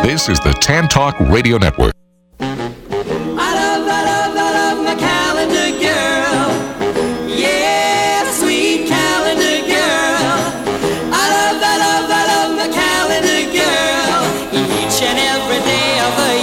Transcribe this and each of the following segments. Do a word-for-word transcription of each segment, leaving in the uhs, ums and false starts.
This is the Tan Talk Radio Network. I love, I love, I love my calendar girl. Yeah, sweet calendar girl. I love, I love, I love my calendar girl. Each and every day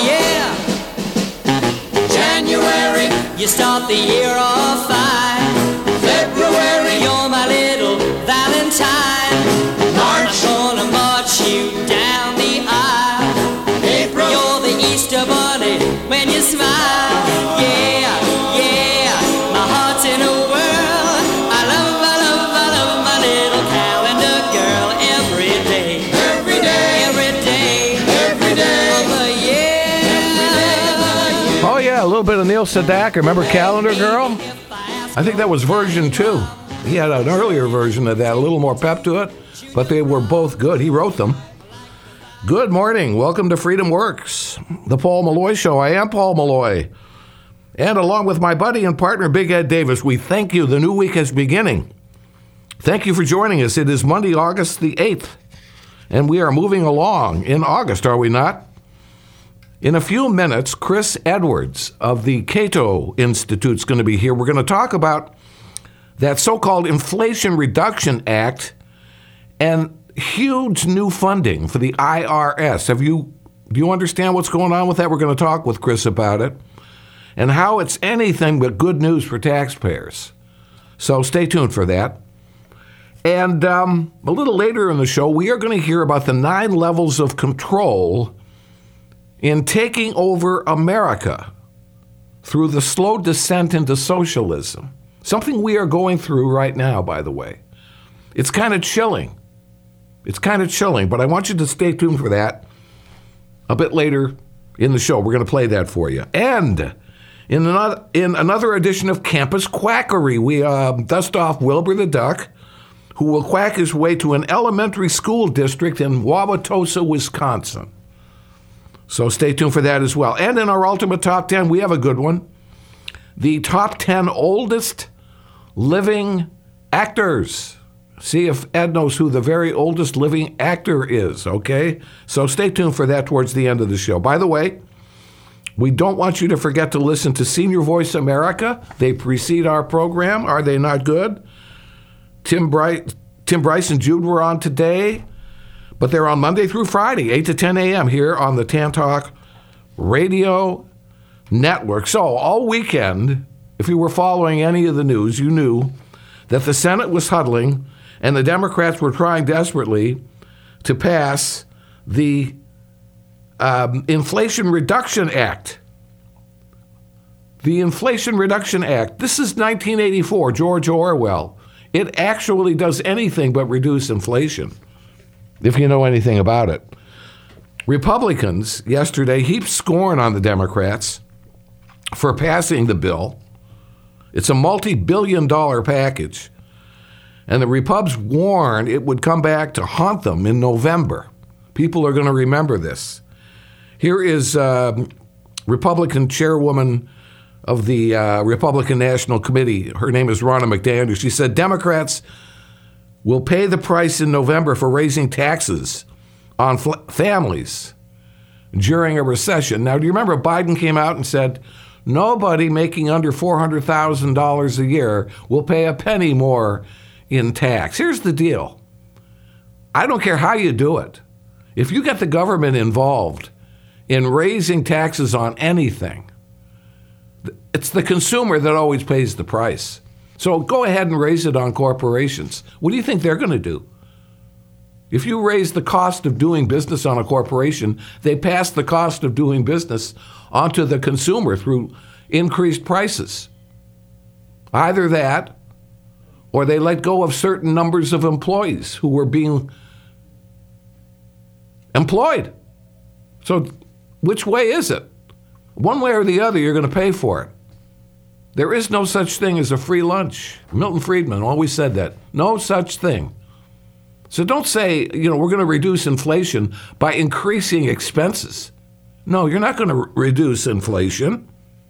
of the year. January, you start the year off fine. February, you're my little Valentine. March, I'm gonna march you down the aisle. April, you're the Easter bunny when you smile. Yeah, yeah, my heart's in a whirl. I love, I love, I love my little calendar girl. Every day, every day, every day, every day of the year. Oh, yeah, a little bit of Neil Sedaka. Remember Calendar Girl? I think that was version two. He had an earlier version of that, a little more pep to it, but they were both good. He wrote them. Good morning. Welcome to Freedom Works, the Paul Malloy Show. I am Paul Malloy. And along with my buddy and partner, Big Ed Davis, we thank you. The new week is beginning. Thank you for joining us. It is Monday, August the eighth, and we are moving along in August, are we not? In a few minutes, Chris Edwards of the Cato Institute is going to be here. We're going to talk about that so-called Inflation Reduction Act and huge new funding for the I R S. Have you, do you understand what's going on with that? We're going to talk with Chris about it and how it's anything but good news for taxpayers. So stay tuned for that. And um, a little later in the show, we are going to hear about the nine levels of control in taking over America through the slow descent into socialism. Something we are going through right now, by the way. It's kind of chilling. It's kind of chilling, but I want you to stay tuned for that a bit later in the show. We're going to play that for you. And in another, in another edition of Campus Quackery, we uh, dust off Wilbur the Duck, who will quack his way to an elementary school district in Wauwatosa, Wisconsin. So stay tuned for that as well. And in our Ultimate Top ten, we have a good one. The top ten oldest living actors. See if Ed knows who the very oldest living actor is, okay? So stay tuned for that towards the end of the show. By the way, we don't want you to forget to listen to Senior Voice America. They precede our program. Are they not good? Tim, Bright, Tim Bryce and Jude were on today. But they're on Monday through Friday, eight to ten a.m. here on the Tan Talk Radio Network. So all weekend, if you were following any of the news, you knew that the Senate was huddling and the Democrats were trying desperately to pass the um, Inflation Reduction Act. The Inflation Reduction Act. This is nineteen eighty-four, George Orwell. It actually does anything but reduce inflation, if you know anything about it. Republicans yesterday heaped scorn on the Democrats for passing the bill. It's a multi-billion dollar package. And the Repubs warned it would come back to haunt them in November. People are going to remember this. Here is uh, Republican chairwoman of the uh, Republican National Committee. Her name is Ronna McDaniel. She said, Democrats will pay the price in November for raising taxes on fl- families during a recession. Now, do you remember Biden came out and said, nobody making under four hundred thousand dollars a year will pay a penny more in tax. Here's the deal. I don't care how you do it. If you get the government involved in raising taxes on anything, it's the consumer that always pays the price. So go ahead and raise it on corporations. What do you think they're going to do? If you raise the cost of doing business on a corporation, they pass the cost of doing business onto the consumer through increased prices. Either that, or they let go of certain numbers of employees who were being employed. So which way is it? One way or the other, you're going to pay for it. There is no such thing as a free lunch. Milton Friedman always said that. No such thing. So don't say, you know, we're going to reduce inflation by increasing expenses. No, you're not going to re- reduce inflation.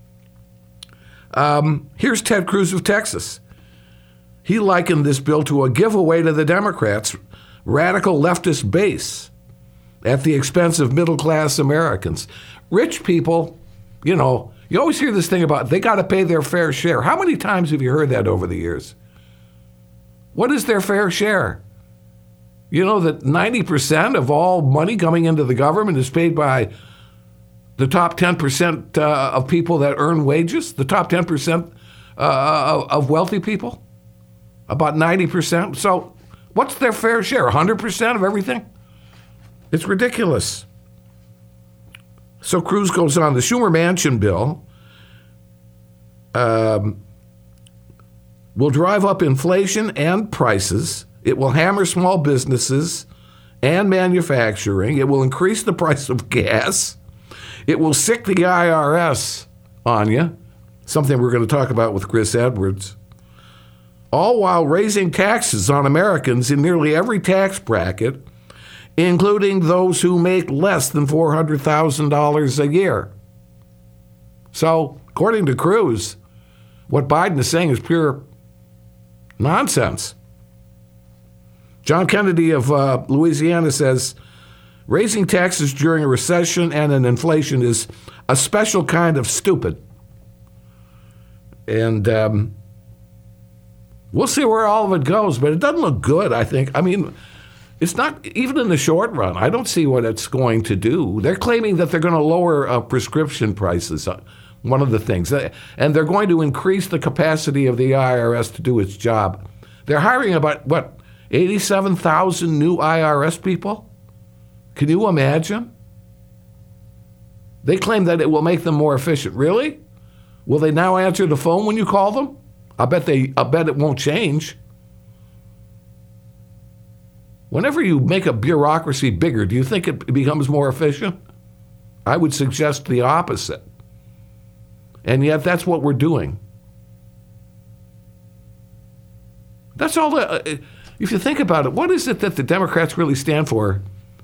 Um, here's Ted Cruz of Texas. He likened this bill to a giveaway to the Democrats' radical leftist base. at the expense of middle-class Americans. Rich people, you know, you always hear this thing about they got to pay their fair share. How many times have you heard that over the years? What is their fair share? You know that ninety percent of all money coming into the government is paid by the top ten percent uh, of people that earn wages, the top ten percent uh, of wealthy people, about ninety percent. So what's their fair share, one hundred percent of everything? It's ridiculous. So Cruz goes on, the Schumer Manchin bill um, will drive up inflation and prices. It will hammer small businesses and manufacturing. It will increase the price of gas. It will sick the I R S on you, something we're going to talk about with Chris Edwards, all while raising taxes on Americans in nearly every tax bracket, including those who make less than four hundred thousand dollars a year. So, according to Cruz, what Biden is saying is pure nonsense. John Kennedy of uh, Louisiana says, raising taxes during a recession and an inflation is a special kind of stupid. And um, we'll see where all of it goes, but it doesn't look good, I think. I mean, it's not, even in the short run, I don't see what it's going to do. They're claiming that they're going to lower uh, prescription prices, uh, one of the things. And they're going to increase the capacity of the I R S to do its job. They're hiring about, what, eighty-seven thousand new I R S people? Can you imagine? They claim that it will make them more efficient. Really? Will they now answer the phone when you call them? I bet they. I bet it won't change. Whenever you make a bureaucracy bigger, do you think it becomes more efficient? I would suggest the opposite. And yet that's what we're doing. That's all the, if you think about it, what is it that the Democrats really stand for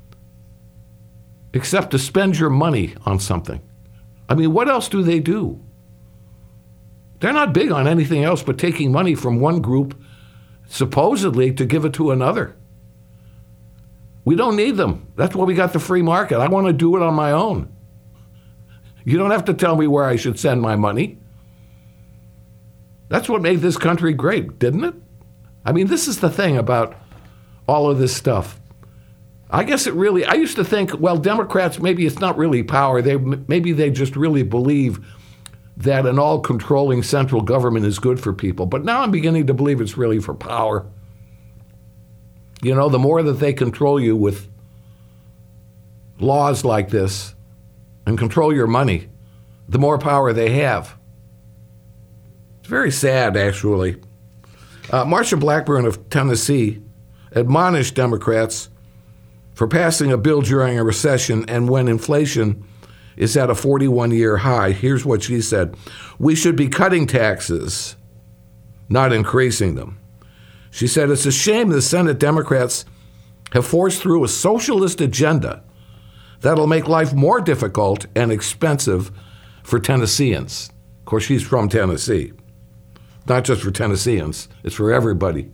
except to spend your money on something? I mean, what else do they do? They're not big on anything else but taking money from one group, supposedly, to give it to another. We don't need them. That's why we got the free market. I want to do it on my own. You don't have to tell me where I should send my money. That's what made this country great, didn't it? I mean, this is the thing about all of this stuff. I guess it really, I used to think, well, Democrats, maybe it's not really power. They Maybe they just really believe that an all-controlling central government is good for people. But now I'm beginning to believe it's really for power. You know, the more that they control you with laws like this and control your money, the more power they have. It's very sad, actually. Uh, Marsha Blackburn of Tennessee admonished Democrats for passing a bill during a recession and when inflation is at a forty-one-year high. Here's what she said. We should be cutting taxes, not increasing them. She said, it's a shame the Senate Democrats have forced through a socialist agenda that'll make life more difficult and expensive for Tennesseans. Of course, she's from Tennessee. Not just for Tennesseans, it's for everybody.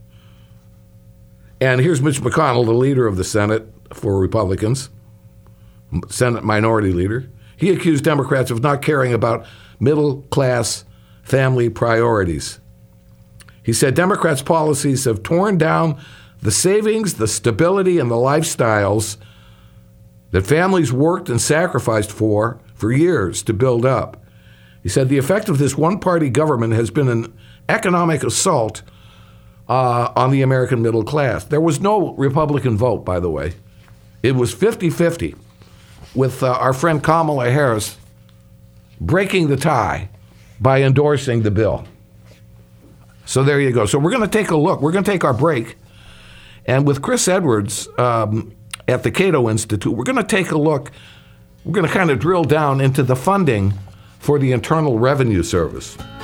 And here's Mitch McConnell, the leader of the Senate for Republicans, Senate Minority Leader. He accused Democrats of not caring about middle-class family priorities. He said Democrats' policies have torn down the savings, the stability, and the lifestyles that families worked and sacrificed for for years to build up. He said the effect of this one-party government has been an economic assault uh, on the American middle class. There was no Republican vote, by the way. It was fifty-fifty, with uh, our friend Kamala Harris breaking the tie by endorsing the bill. So there you go. So we're going to take a look. We're going to take our break. And with Chris Edwards um, at the Cato Institute, we're going to take a look. We're going to kind of drill down into the funding for the Internal Revenue Service. When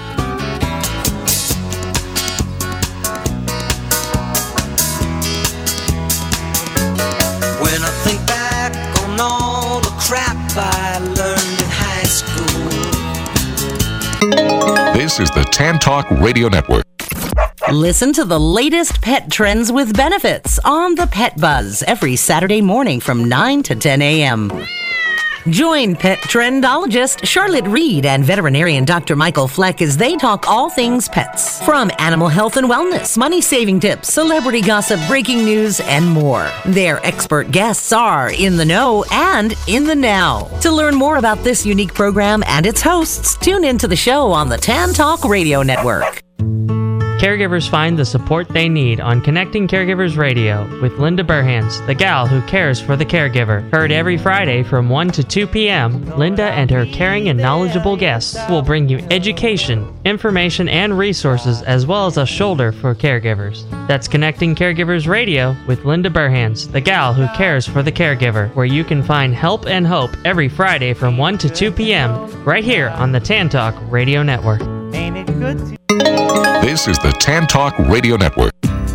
I think back on all the crap I learned in high school. This is the Tan Talk Radio Network. Listen to the latest pet trends with benefits on the Pet Buzz every Saturday morning from nine to ten a.m. Join pet trendologist Charlotte Reed and veterinarian Doctor Michael Fleck as they talk all things pets. From animal health and wellness, money-saving tips, celebrity gossip, breaking news, and more. Their expert guests are in the know and in the now. To learn more about this unique program and its hosts, tune into the show on the Tan Talk Radio Network. Caregivers find the support they need on Connecting Caregivers Radio with Linda Burhans, the gal who cares for the caregiver. Heard every Friday from one to two p.m., Linda and her caring and knowledgeable guests will bring you education, information, and resources, as well as a shoulder for caregivers. That's Connecting Caregivers Radio with Linda Burhans, the gal who cares for the caregiver, where you can find help and hope every Friday from one to two p.m. right here on the Tan Talk Radio Network. Ain't it good to This is the Tan Talk Radio Network.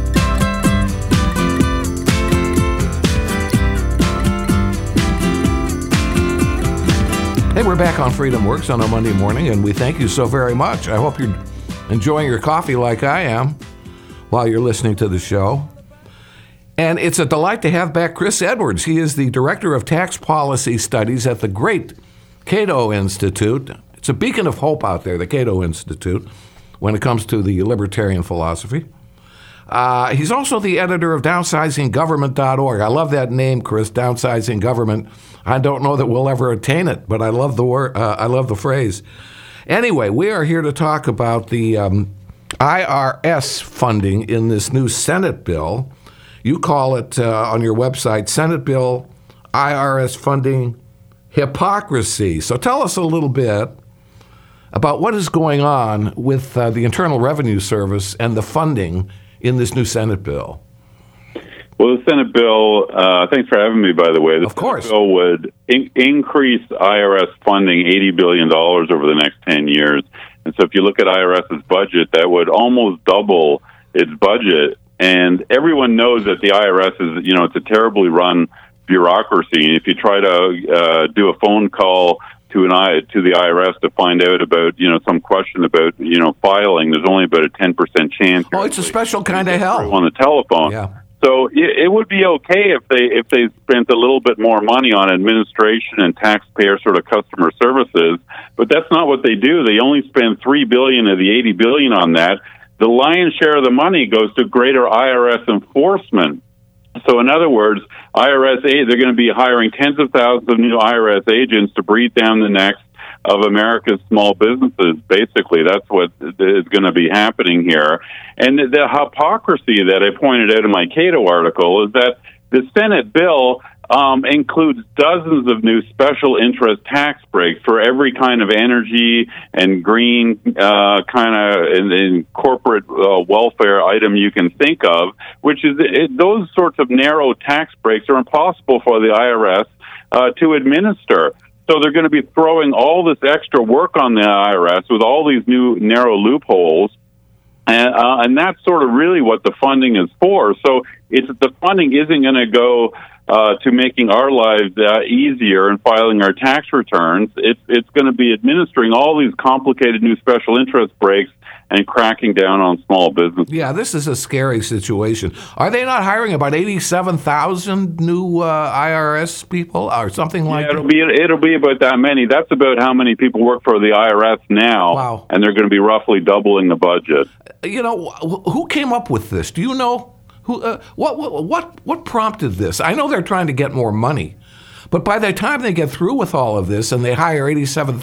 Hey, we're back on Freedom Works on a Monday morning, and we thank you so very much. I hope you're enjoying your coffee like I am while you're listening to the show. And it's a delight to have back Chris Edwards. He is the Director of Tax Policy Studies at the great Cato Institute. It's a beacon of hope out there, the Cato Institute, when it comes to the libertarian philosophy. Uh, he's also the editor of downsizing government dot org. I love that name, Chris, Downsizing Government. I don't know that we'll ever attain it, but I love the word. Uh, I love the phrase. Anyway, we are here to talk about the um, I R S funding in this new Senate bill. You call it uh, on your website, Senate Bill I R S Funding Hypocrisy. So tell us a little bit about what is going on with uh, the Internal Revenue Service and the funding in this new Senate bill. Well, the Senate bill, uh, thanks for having me, by the way. The of course. Senate bill would in- increase I R S funding eighty billion dollars over the next ten years. And so if you look at IRS's budget, that would almost double its budget. And everyone knows that the I R S is, you know, it's a terribly run bureaucracy. And if you try to uh, do a phone call to an I to the I R S to find out about, you know, some question about, you know, filing, there's only about a ten percent chance. Oh, it's a special kind of hell. On the telephone. Yeah. So it, it would be okay if they if they spent a little bit more money on administration and taxpayer sort of customer services, but that's not what they do. They only spend three billion of the eighty billion on that. The lion's share of the money goes to greater I R S enforcement. So in other words, I R S, they're going to be hiring tens of thousands of new I R S agents to breathe down the necks of America's small businesses. Basically, that's what is going to be happening here. And the hypocrisy that I pointed out in my Cato article is that the Senate bill um, includes dozens of new special interest tax breaks for every kind of energy and green uh, kind of and, and corporate uh, welfare item you can think of, which is it, those sorts of narrow tax breaks are impossible for the I R S uh, to administer. So they're going to be throwing all this extra work on the I R S with all these new narrow loopholes. And, uh, and that's sort of really what the funding is for. So it's the funding isn't going to go uh, to making our lives uh, easier and filing our tax returns. It's it's going to be administering all these complicated new special interest breaks and cracking down on small businesses. Yeah, this is a scary situation. Are they not hiring about eighty-seven thousand new uh, I R S people or something like yeah, it'll that? Be, it'll be about that many. That's about how many people work for the I R S now. Wow. And they're going to be roughly doubling the budget. You know, who came up with this? Do you know? Who? Uh, what, what, what, what prompted this? I know they're trying to get more money, but by the time they get through with all of this and they hire eighty-seven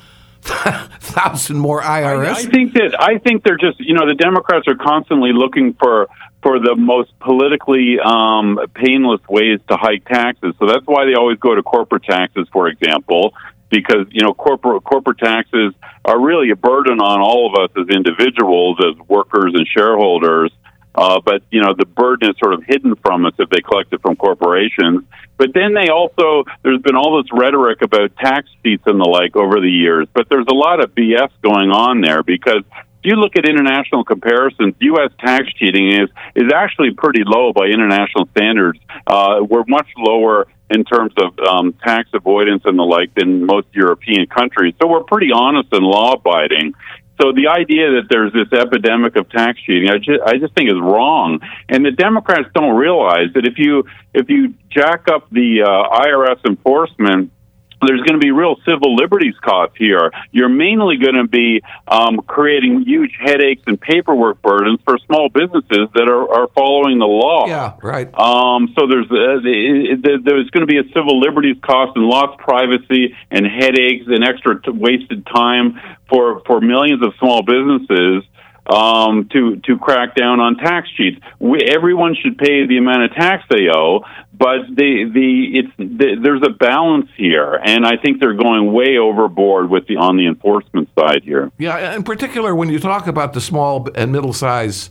thousand more I R S? I, I think that I think they're just, you know, the Democrats are constantly looking for for the most politically um, painless ways to hike taxes. So that's why they always go to corporate taxes, for example, because, you know, corporate corporate taxes are really a burden on all of us as individuals, as workers and shareholders. Uh, but, you know, the burden is sort of hidden from us if they collect it from corporations. But then they also, there's been all this rhetoric about tax cheats and the like over the years. But there's a lot of B S going on there because if you look at international comparisons, U S tax cheating is, is actually pretty low by international standards. Uh, we're much lower in terms of um, tax avoidance and the like than most European countries. So we're pretty honest and law-abiding. So the idea that there's this epidemic of tax cheating, I just, I just think is wrong. And the Democrats don't realize that if you if you jack up the uh, I R S enforcement, there's going to be real civil liberties costs here. You're mainly going to be um, creating huge headaches and paperwork burdens for small businesses that are, are following the law. Yeah, right. Um, so there's uh, there's going to be a civil liberties cost and lost privacy and headaches and extra t- wasted time for, for millions of small businesses um, to to crack down on tax cheats. We, everyone should pay the amount of tax they owe, but the the it's the, there's a balance here, and I think they're going way overboard with the on the enforcement side here. Yeah, in particular when you talk about the small and middle-sized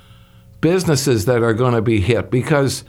businesses that are going to be hit, because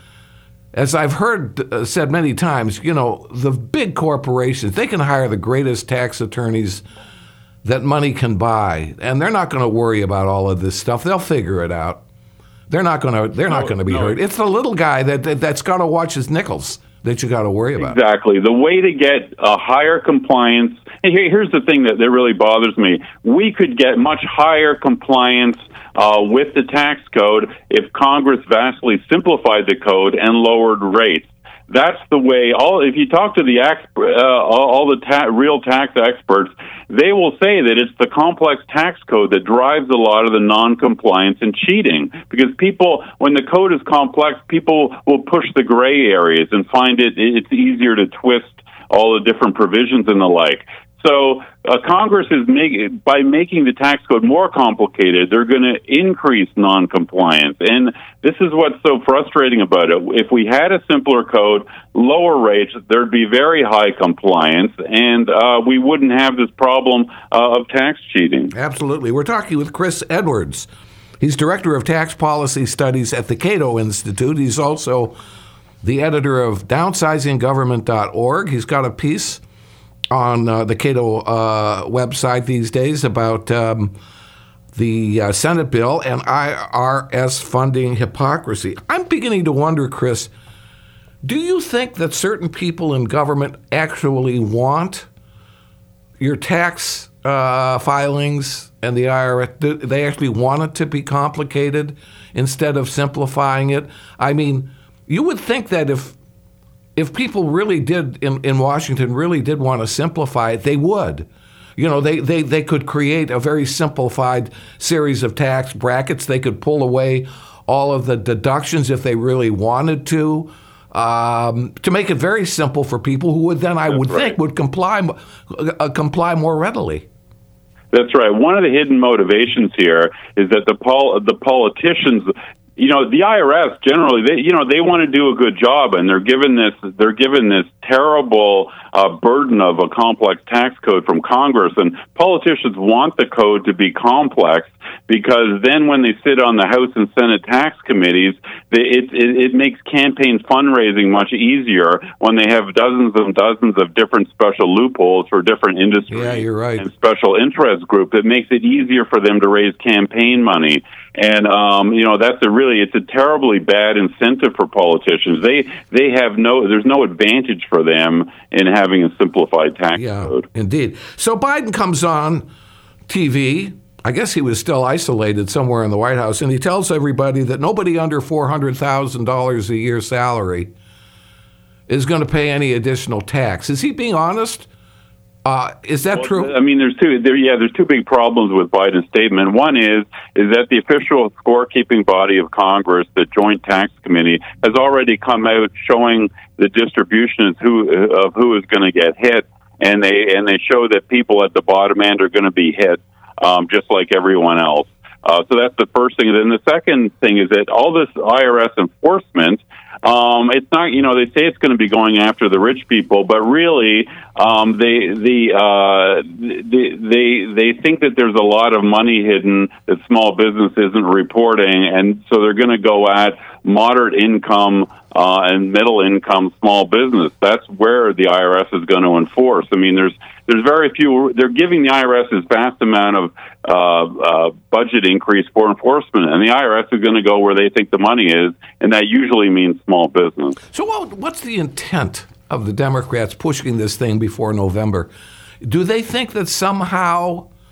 as I've heard uh, said many times, you know, the big corporations, they can hire the greatest tax attorneys that money can buy, and they're not going to worry about all of this stuff. They'll figure it out. They're not going to. They're not going to be no. hurt. It's the little guy that, that that's got to watch his nickels that you got to worry about. Exactly. The way to get a higher compliance. And here, here's the thing that, that really bothers me. We could get much higher compliance uh, with the tax code if Congress vastly simplified the code and lowered rates. That's the way. All if you talk to the uh, all the ta- real tax experts, they will say that it's the complex tax code that drives a lot of the non-compliance and cheating. Because people, when the code is complex, people will push the gray areas and find it it's easier to twist all the different provisions and the like. So uh, Congress is make, by making the tax code more complicated, they're going to increase non-compliance. And this is what's so frustrating about it. If we had a simpler code, lower rates, there'd be very high compliance, and uh, we wouldn't have this problem uh, of tax cheating. Absolutely. We're talking with Chris Edwards. He's Director of Tax Policy Studies at the Cato Institute. He's also the editor of downsizing government dot org. He's got a piece on uh, the Cato uh, website these days about um, the uh, Senate bill and I R S funding hypocrisy. I'm beginning to wonder, Chris, do you think that certain people in government actually want your tax uh, filings and the I R S, do they actually want it to be complicated instead of simplifying it? I mean, you would think that if If people really did, in, in Washington, really did want to simplify it, they would. You know, they, they, they could create a very simplified series of tax brackets. They could pull away all of the deductions if they really wanted to, um, to make it very simple for people who would then, I That's would right. think, would comply, uh, comply more readily. That's right. One of the hidden motivations here is that the pol- the politicians, you know, the I R S generally, they, you know, they want to do a good job, and they're given this, they're given this terrible uh, burden of a complex tax code from Congress, and politicians want the code to be complex because then when they sit on the House and Senate tax committees, they, it, it it makes campaign fundraising much easier when they have dozens and dozens of different special loopholes for different industries. Yeah, you're right. And special interest group. It makes it easier for them to raise campaign money. And, um, you know, that's a really, it's a terribly bad incentive for politicians. They they have no, there's no advantage for them in having a simplified tax Yeah, code. indeed. So Biden comes on T V. I guess he was still isolated somewhere in the White House, and he tells everybody that nobody under four hundred thousand dollars a year salary is going to pay any additional tax. Is he being honest? Uh, is that Well, true? I mean, there's two. There, yeah, there's two big problems with Biden's statement. One is is that the official scorekeeping body of Congress, the Joint Tax Committee, has already come out showing the distribution of who of who is going to get hit, and they and they show that people at the bottom end are going to be hit, um, just like everyone else. Uh, so that's the first thing. And then the second thing is that all this I R S enforcement. Um, it's not, you know, they say it's going to be going after the rich people, but really, um, they, the, uh, they, they, they think that there's a lot of money hidden that small business isn't reporting, and so they're going to go at moderate income, uh, and middle income small business. That's where the I R S is going to enforce. I mean, there's, there's very few, they're giving the I R S this vast amount of, uh, uh, budget increase for enforcement, and the I R S is going to go where they think the money is, and that usually means small business. So what, what's the intent of the Democrats pushing this thing before November? Do they think that somehow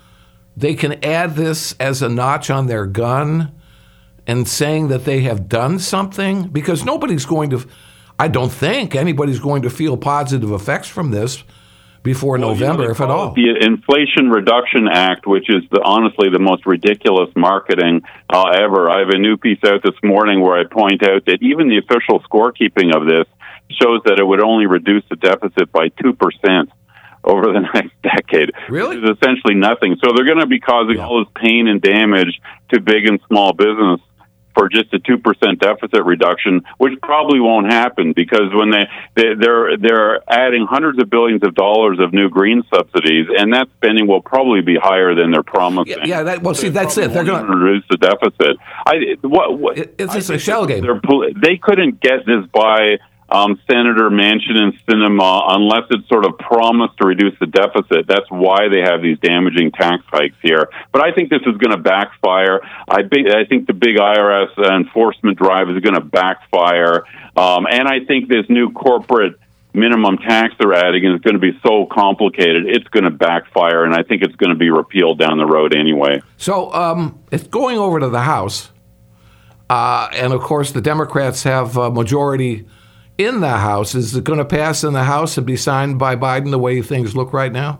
they can add this as a notch on their gun and saying that they have done something? Because nobody's going to, I don't think anybody's going to feel positive effects from this before well, November, you know, if at all. The Inflation Reduction Act, which is the, honestly the most ridiculous marketing uh, ever. I have a new piece out this morning where I point out that even the official scorekeeping of this shows that it would only reduce the deficit by two percent over the next decade. Really? Which is essentially nothing. So they're going to be causing yeah. all this pain and damage to big and small business for just a two percent deficit reduction, which probably won't happen because when they, they, they're they're adding hundreds of billions of dollars of new green subsidies, and that spending will probably be higher than they're promising. Yeah, yeah that, well, see, that's it. They're going to reduce the deficit. I, what, what, it's just a shell game. They couldn't get this by Um, Senator Manchin and Sinema, unless it's sort of promised to reduce the deficit. That's why they have these damaging tax hikes here. But I think this is going to backfire. I, be, I think the big I R S enforcement drive is going to backfire. Um, and I think this new corporate minimum tax they're adding is going to be so complicated, it's going to backfire, and I think it's going to be repealed down the road anyway. So um, it's going over to the House. Uh, and, of course, the Democrats have a majority in the House. Is it going to pass in the House and be signed by Biden the way things look right now?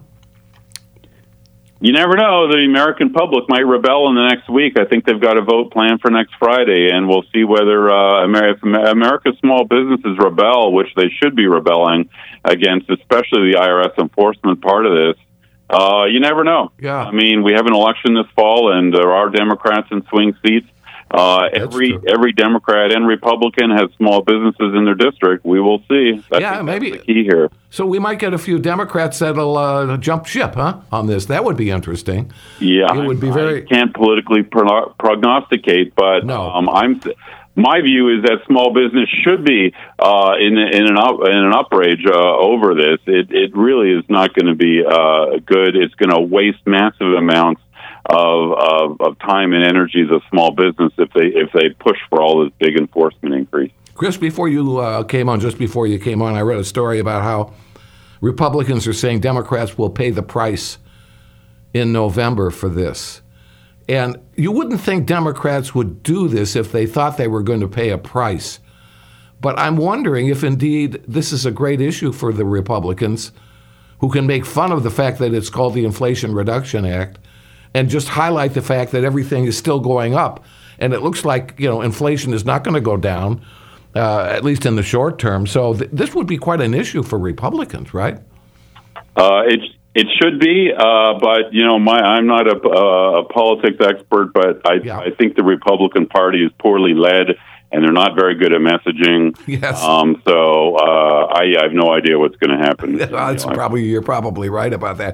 You never know. The American public might rebel in the next week. I think they've got a vote planned for next Friday, and we'll see whether uh, America, America's small businesses rebel, which they should be rebelling against, especially the I R S enforcement part of this. Uh, you never know. Yeah. I mean, we have an election this fall, and there are Democrats in swing seats. Uh, every true. every Democrat and Republican has small businesses in their district. We will see. I yeah, maybe that's the key here. So we might get a few Democrats that'll uh, jump ship, huh? On this, that would be interesting. Yeah, it would be very. I can't politically pro- prognosticate, but no. um, I'm. My view is that small business should be uh, in in an up, in an outrage uh, over this. It it really is not going to be uh, good. It's going to waste massive amounts Of, of of time and energy as a small business if they if they push for all this big enforcement increase. Chris, before you uh, came on, just before you came on, I read a story about how Republicans are saying Democrats will pay the price in November for this. And you wouldn't think Democrats would do this if they thought they were going to pay a price. But I'm wondering if indeed this is a great issue for the Republicans, who can make fun of the fact that it's called the Inflation Reduction Act and just highlight the fact that everything is still going up. And it looks like, you know, inflation is not going to go down, uh, at least in the short term. So th- this would be quite an issue for Republicans, right? Uh, it it should be, uh, but you know, my I'm not a, uh, a politics expert, but I yeah. I think the Republican Party is poorly led, and they're not very good at messaging. Yes. Um. So uh, I, I have no idea what's going to happen. Well, that's you know, probably you're probably right about that.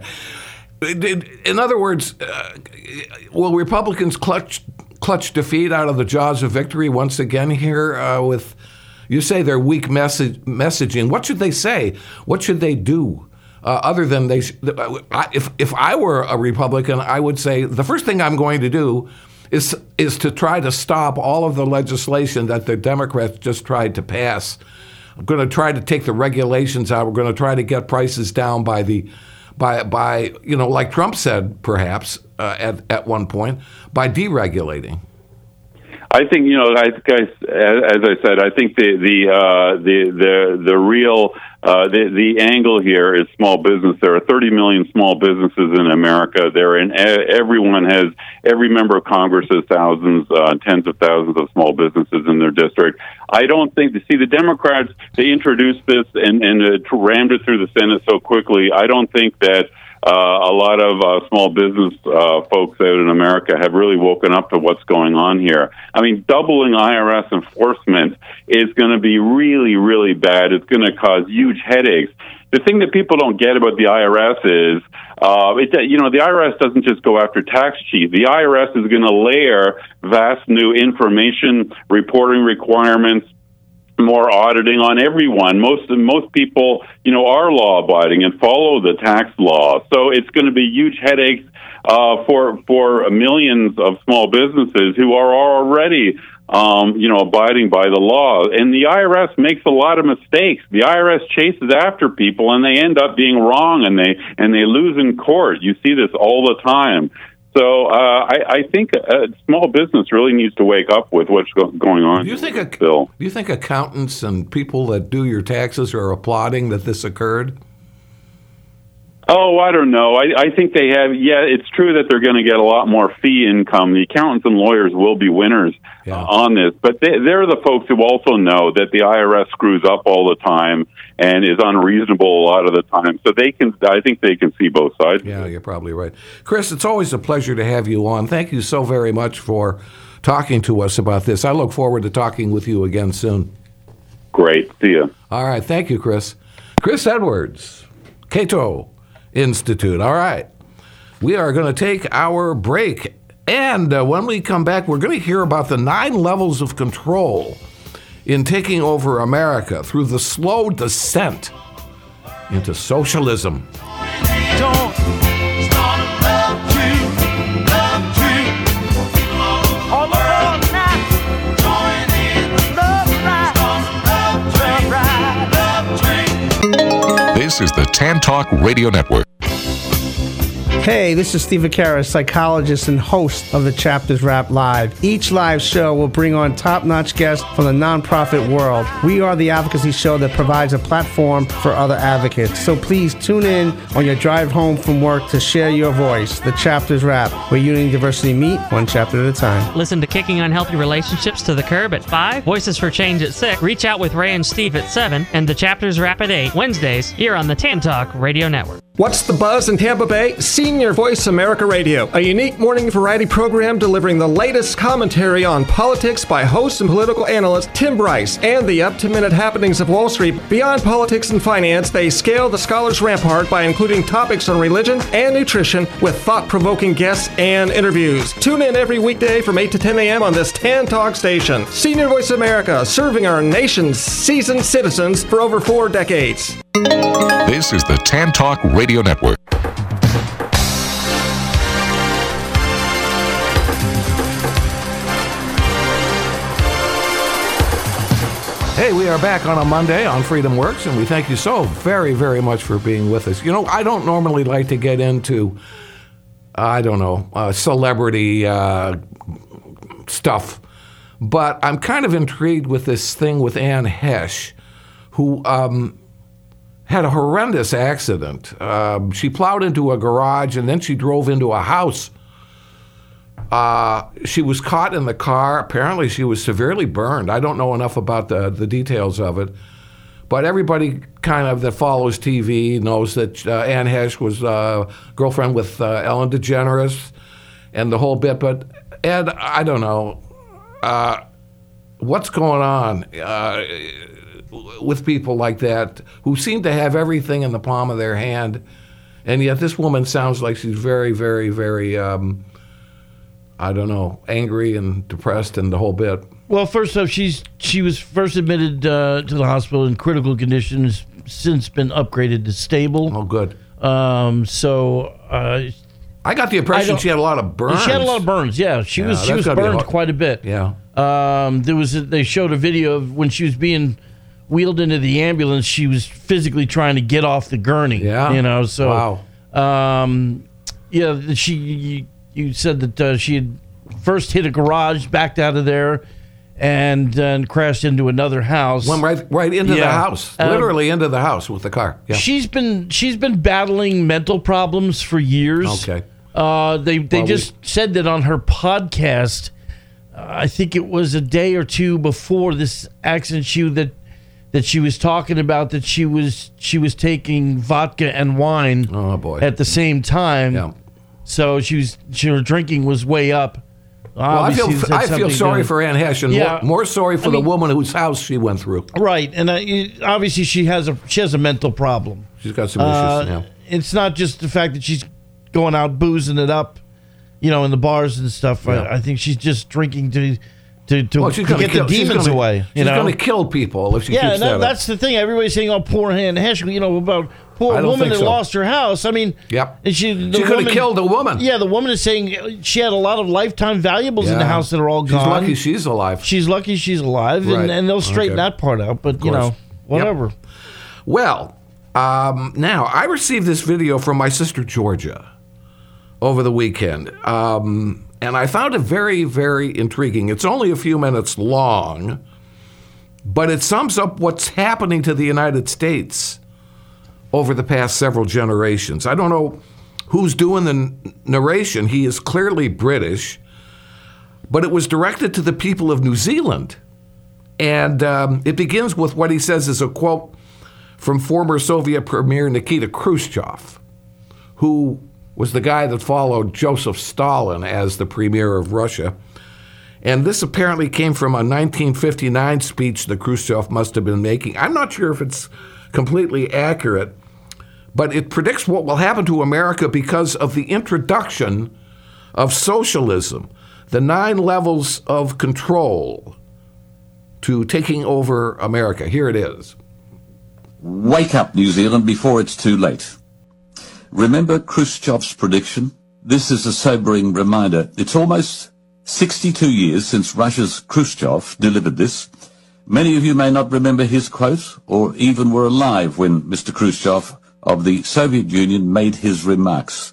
In other words, uh, will Republicans clutch clutch defeat out of the jaws of victory once again here uh, with, you say they're weak message, messaging. What should they say? What should they do uh, other than they, I, if, if I were a Republican, I would say the first thing I'm going to do is, is to try to stop all of the legislation that the Democrats just tried to pass. I'm going to try to take the regulations out. We're going to try to get prices down by the By, by you know, like Trump said, perhaps uh, at at one point, by deregulating. I think you know, I think I, as I said, I think the the uh, the the the real uh, the the angle here is small business. There are thirty million small businesses in America. They're in everyone has every member of Congress has thousands, uh, tens of thousands of small businesses in their district. I don't think to see the Democrats they introduced this and and uh, rammed it through the Senate so quickly. I don't think that. Uh, a lot of uh, small business uh, folks out in America have really woken up to what's going on here. I mean, doubling I R S enforcement is going to be really, really bad. It's going to cause huge headaches. The thing that people don't get about the I R S is, uh, it, you know, the I R S doesn't just go after tax cheat. The I R S is going to layer vast new information reporting requirements, more auditing on everyone. Most most people, you know, are law-abiding and follow the tax law. So it's going to be huge headaches uh, for for millions of small businesses who are already, um, you know, abiding by the law. And the I R S makes a lot of mistakes. The I R S chases after people, and they end up being wrong, and they and they lose in court. You see this all the time. So uh, I, I think a small business really needs to wake up with what's go- going on. Do you think a, Bill? Do you think accountants and people that do your taxes are applauding that this occurred? Oh, I don't know. I, I think they have. Yeah, it's true that they're going to get a lot more fee income. The accountants and lawyers will be winners yeah. uh, on this, but they, they're the folks who also know that the I R S screws up all the time and is unreasonable a lot of the time. So they can. I think they can see both sides. Yeah, you're probably right, Chris. It's always a pleasure to have you on. Thank you so very much for talking to us about this. I look forward to talking with you again soon. Great. See you. All right. Thank you, Chris. Chris Edwards, Cato Institute. All right. We are going to take our break. And uh, when we come back, we're going to hear about the nine levels of control in taking over America through the slow descent into socialism. Don't start to love you, love you. All over now. Join in the love ride. Love ride, love train. This is the Tan Talk Radio Network. Hey, this is Steve Vaccaro, psychologist and host of the Chapters Wrap Live. Each live show will bring on top-notch guests from the nonprofit world. We are the advocacy show that provides a platform for other advocates. So please tune in on your drive home from work to share your voice. The Chapters Wrap, where unity and diversity meet one chapter at a time. Listen to Kicking Unhealthy Relationships to the Curb at five, Voices for Change at six, Reach Out with Ray and Steve at seven, and the Chapters Wrap at eight, Wednesdays, here on the Tan Talk Radio Network. What's the buzz in Tampa Bay? Senior Voice America Radio, a unique morning variety program delivering the latest commentary on politics by host and political analyst Tim Bryce and the up-to-minute happenings of Wall Street. Beyond politics and finance, they scale the scholar's rampart by including topics on religion and nutrition with thought-provoking guests and interviews. Tune in every weekday from eight to ten a.m. on this Tan Talk station. Senior Voice America, serving our nation's seasoned citizens for over four decades. This is the Tan Talk Radio Network. Hey, we are back on a Monday on Freedom Works, and we thank you so very, very much for being with us. You know, I don't normally like to get into, I don't know, uh, celebrity uh, stuff, but I'm kind of intrigued with this thing with Anne Heche, who um, had a horrendous accident. Uh, she plowed into a garage, and then she drove into a house. Uh, she was caught in the car. Apparently, she was severely burned. I don't know enough about the, the details of it. But everybody kind of that follows T V knows that uh, Anne Heche was uh, girlfriend with uh, Ellen DeGeneres and the whole bit. But, Ed, I don't know. Uh, what's going on uh, with people like that who seem to have everything in the palm of their hand, and yet this woman sounds like she's very, very, very... Um, I don't know, angry and depressed and the whole bit. Well, first off, she's she was first admitted uh, to the hospital in critical conditions, since been upgraded to stable. Oh, good. Um, so uh, I got the impression she had a lot of burns. She had a lot of burns. Yeah, she yeah, was she was burned quite a bit. Yeah. Um, there was a, they showed a video of when she was being wheeled into the ambulance. She was physically trying to get off the gurney. Yeah. You know. So. Wow. Um, yeah. She. You, You said that uh, she had first hit a garage, backed out of there, and then crashed into another house. Went right, right into yeah. the house, um, literally into the house with the car. Yeah. She's been she's been battling mental problems for years. Okay. Uh, they they well, just we... said that on her podcast. Uh, I think it was a day or two before this accident. She that that she was talking about that she was she was taking vodka and wine. Oh boy. At the same time. Yeah. So she was, she, her drinking was way up. Well, I feel I feel sorry to, for Anne Heche, and yeah, more, more sorry for I the mean, woman whose house she went through. Right, and uh, obviously she has a she has a mental problem. She's got some issues. Uh, yeah. It's not just the fact that she's going out boozing it up, you know, in the bars and stuff. Yeah. I, I think she's just drinking to to to, well, to get kill, the demons gonna, away. You she's know, going to kill people if she yeah, keeps that, that that's up. the thing. Everybody's saying, "Oh, poor Anne Heche," you know, about. Poor woman that so. lost her house. I mean, yep. And she she could have killed the woman. Yeah, the woman is saying she had a lot of lifetime valuables yeah. in the house that are all she's gone. She's lucky she's alive. She's lucky she's alive, right. and, and they'll straighten okay. that part out. But, you know, whatever. Yep. Well, um, now, I received this video from my sister, Georgia. over the weekend. Um, and I found it very, very intriguing. It's only a few minutes long, but it sums up what's happening to the United States over the past several generations. I don't know who's doing the narration. He is clearly British, but it was directed to the people of New Zealand. And um, it begins with what he says is a quote from former Soviet Premier Nikita Khrushchev, who was the guy that followed Joseph Stalin as the premier of Russia. And this apparently came from a nineteen fifty-nine speech that Khrushchev must have been making. I'm not sure if it's completely accurate, but it predicts what will happen to America because of the introduction of socialism, the nine levels of control to taking over America. Here it is. Wake up, New Zealand, before it's too late. Remember Khrushchev's prediction? This is a sobering reminder. It's almost sixty-two years since Russia's Khrushchev delivered this. Many of you may not remember his quote, or even were alive when Mister Khrushchev of the Soviet Union made his remarks.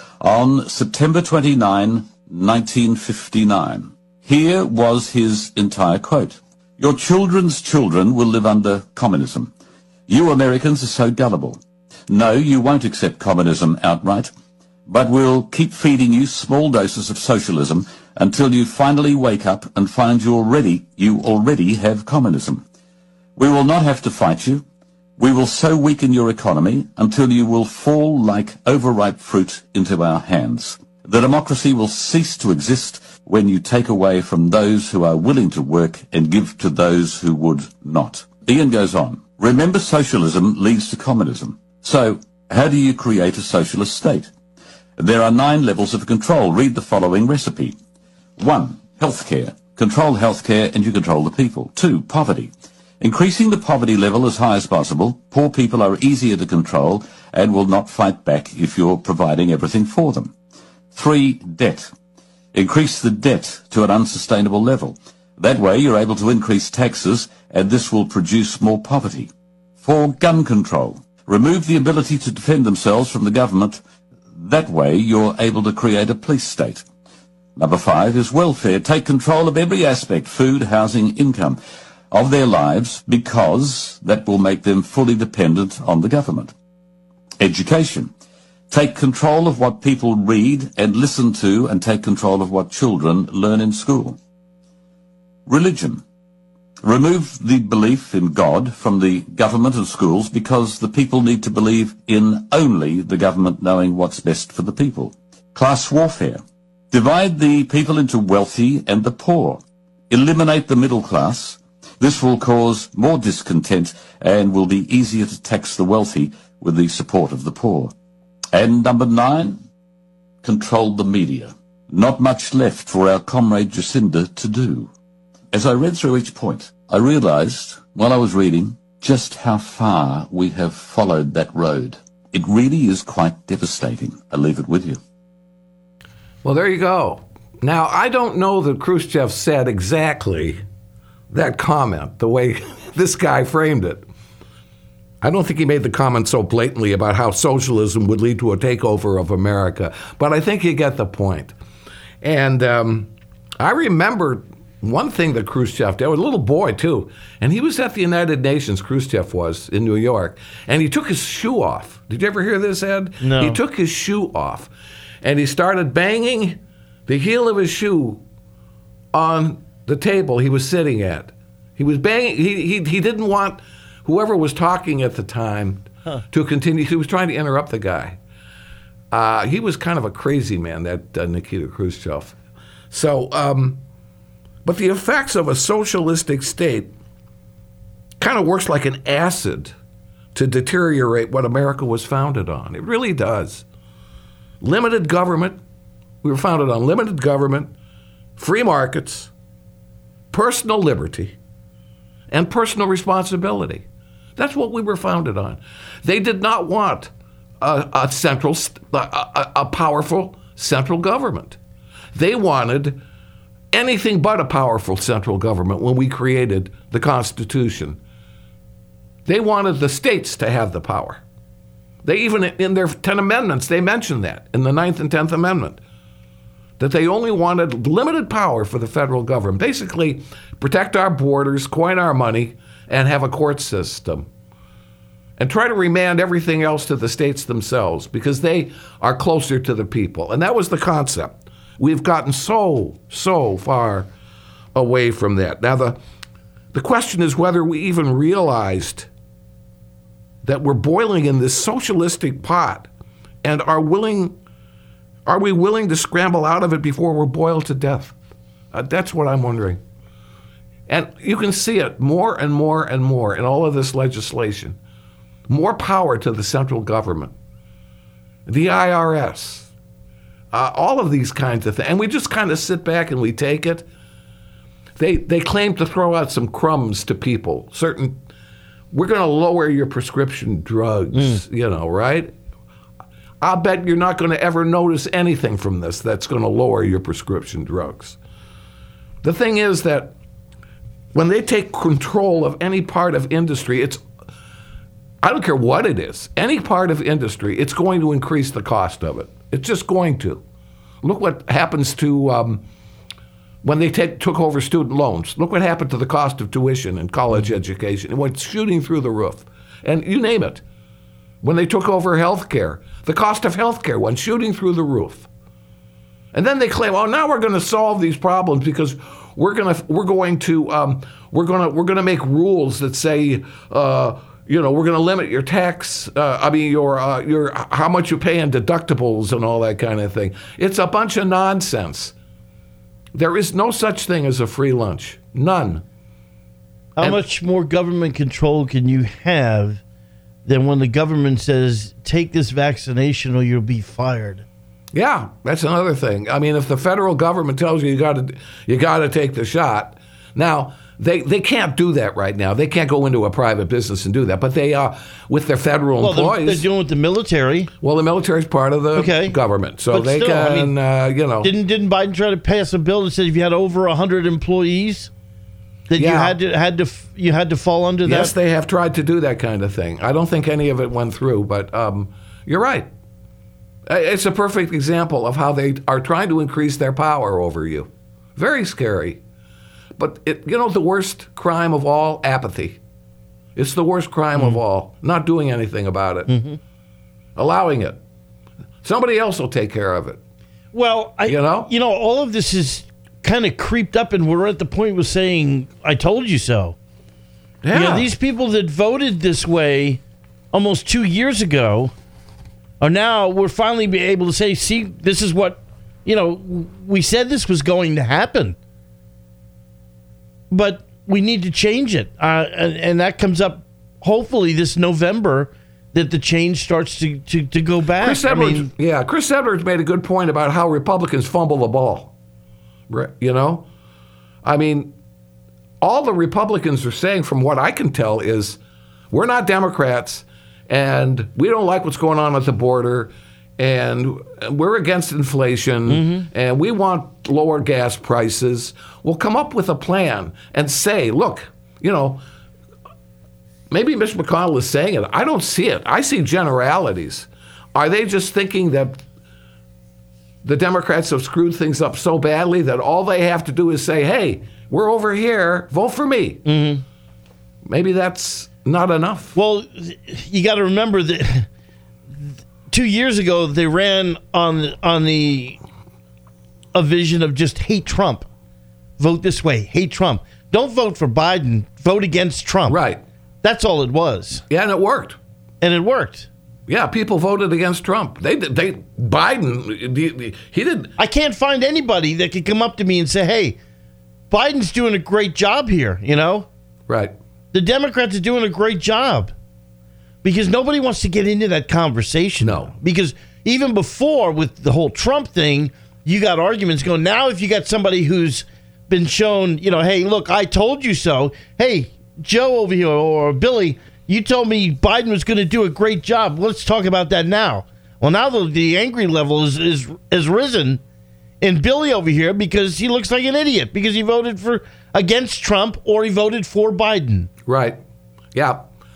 On September twenty-ninth, nineteen fifty-nine, here was his entire quote. Your children's children will live under communism. You Americans are so gullible. No, you won't accept communism outright, but we'll keep feeding you small doses of socialism until you finally wake up and find you already, you already have communism. We will not have to fight you. We will so weaken your economy until you will fall like overripe fruit into our hands. The democracy will cease to exist when you take away from those who are willing to work and give to those who would not. Ian goes on. Remember, socialism leads to communism. So, how do you create a socialist state? There are nine levels of control. Read the following recipe. One, healthcare. Control healthcare and you control the people. Two, poverty. Increasing the poverty level as high as possible. Poor people are easier to control and will not fight back if you're providing everything for them. Three, debt. Increase the debt to an unsustainable level. That way you're able to increase taxes and this will produce more poverty. Four, gun control. Remove the ability to defend themselves from the government. That way you're able to create a police state. Number five is welfare. Take control of every aspect, food, housing, income, of their lives, because that will make them fully dependent on the government. Education. Take control of what people read and listen to, and take control of what children learn in school. Religion. Remove the belief in God from the government and schools, because the people need to believe in only the government knowing what's best for the people. Class warfare. Divide the people into wealthy and the poor. Eliminate the middle class. This will cause more discontent and will be easier to tax the wealthy with the support of the poor. And number nine, control the media. Not much left for our comrade Jacinda to do. As I read through each point, I realized, while I was reading, just how far we have followed that road. It really is quite devastating. I leave it with you. Well, there you go. Now, I don't know that Khrushchev said exactly that comment, the way this guy framed it. I don't think he made the comment so blatantly about how socialism would lead to a takeover of America, but I think you get the point. And um, I remember one thing that Khrushchev did. I was a little boy, too, and he was at the United Nations, Khrushchev was, in New York, and he took his shoe off. Did you ever hear this, Ed? No. He took his shoe off, and he started banging the heel of his shoe on the table he was sitting at. He was banging, he he, he didn't want whoever was talking at the time huh. to continue. He was trying to interrupt the guy. Uh, he was kind of a crazy man, that uh, Nikita Khrushchev. So, um, but the effects of a socialistic state kind of works like an acid to deteriorate what America was founded on. It really does. Limited government. We were founded on limited government, free markets, personal liberty, and personal responsibility. That's what we were founded on. They did not want a, a central, a, a powerful central government. They wanted anything but a powerful central government when we created the Constitution. They wanted the states to have the power. They even, in their ten amendments, they mentioned that in the ninth and tenth Amendment, that they only wanted limited power for the federal government. Basically, protect our borders, coin our money, and have a court system. And try to remand everything else to the states themselves because they are closer to the people. And that was the concept. We've gotten so, so far away from that. Now, the, the question is whether we even realized that we're boiling in this socialistic pot and are willing, are we willing to scramble out of it before we're boiled to death? Uh, that's what I'm wondering. And you can see it more and more and more in all of this legislation. More power to the central government, the I R S, uh, all of these kinds of things. And we just kind of sit back and we take it. They they claim to throw out some crumbs to people. Certain, we're going to lower your prescription drugs, mm. you know, right? I'll bet you're not going to ever notice anything from this that's going to lower your prescription drugs. The thing is that when they take control of any part of industry, it's I don't care what it is, any part of industry, it's going to increase the cost of it. It's just going to. Look what happens to um, when they take, took over student loans. Look what happened to the cost of tuition and college education. It went shooting through the roof. And you name it. When they took over health care, the cost of health care went shooting through the roof. And then they claim, oh, now we're going to solve these problems because we're going to we're going to um, we're going to we're going to make rules that say. Uh, You know, we're going to limit your tax, uh, I mean, your, uh, your how much you pay in deductibles and all that kind of thing. It's a bunch of nonsense. There is no such thing as a free lunch. None. How and, much more government control can you have than when the government says, take this vaccination or you'll be fired? Yeah, that's another thing. I mean, if the federal government tells you you got to you got to take the shot, now they they can't do that right now. They can't go into a private business and do that. But they are uh, with their federal well, employees. They're, they're dealing with the military. Well, the military is part of the okay. government, so but they still, can, I mean, uh, you know. Didn't didn't Biden try to pass a bill that said if you had over a hundred employees, that yeah. you had to had to you had to fall under that? Yes, they have tried to do that kind of thing. I don't think any of it went through, but um, you're right. It's a perfect example of how they are trying to increase their power over you. Very scary. But, it, you know, the worst crime of all? Apathy. It's the worst crime mm-hmm. of all. Not doing anything about it. Mm-hmm. Allowing it. Somebody else will take care of it. Well, I, you know, you know, all of this is kind of creeped up, and we're at the point of saying, I told you so. Yeah. You know, these people that voted this way almost two years ago are now, we're finally be able to say, see, this is what, you know, we said this was going to happen. But we need to change it. Uh, and, and that comes up, hopefully, this November, that the change starts to, to, to go back. Chris Edwards, I mean, yeah, Chris Edwards made a good point about how Republicans fumble the ball. You know? I mean, all the Republicans are saying, from what I can tell, is we're not Democrats, and we don't like what's going on at the border, and we're against inflation, mm-hmm. and we want lower gas prices. We'll come up with a plan and say, look, you know, maybe Mitch McConnell is saying it. I don't see it. I see generalities. Are they just thinking that the Democrats have screwed things up so badly that all they have to do is say, hey, we're over here, vote for me? Mm-hmm. Maybe that's not enough. Well, you got to remember that two years ago they ran on on the a vision of just hate Trump, vote this way, hate Trump. Don't vote for Biden, vote against Trump. Right. That's all it was. Yeah, and it worked. And it worked. Yeah, people voted against Trump. They they Biden he did. I can't find anybody that could come up to me and say, "Hey, Biden's doing a great job here." You know. Right. The Democrats are doing a great job because nobody wants to get into that conversation. No. Because even before with the whole Trump thing, you got arguments going. Now, if you got somebody who's been shown, you know, hey, look, I told you so. Hey, Joe over here or Billy, you told me Biden was going to do a great job. Let's talk about that now. Well, now the, the angry level is, is has risen in Billy over here because he looks like an idiot because he voted for against Trump or he voted for Biden. Right. Yeah.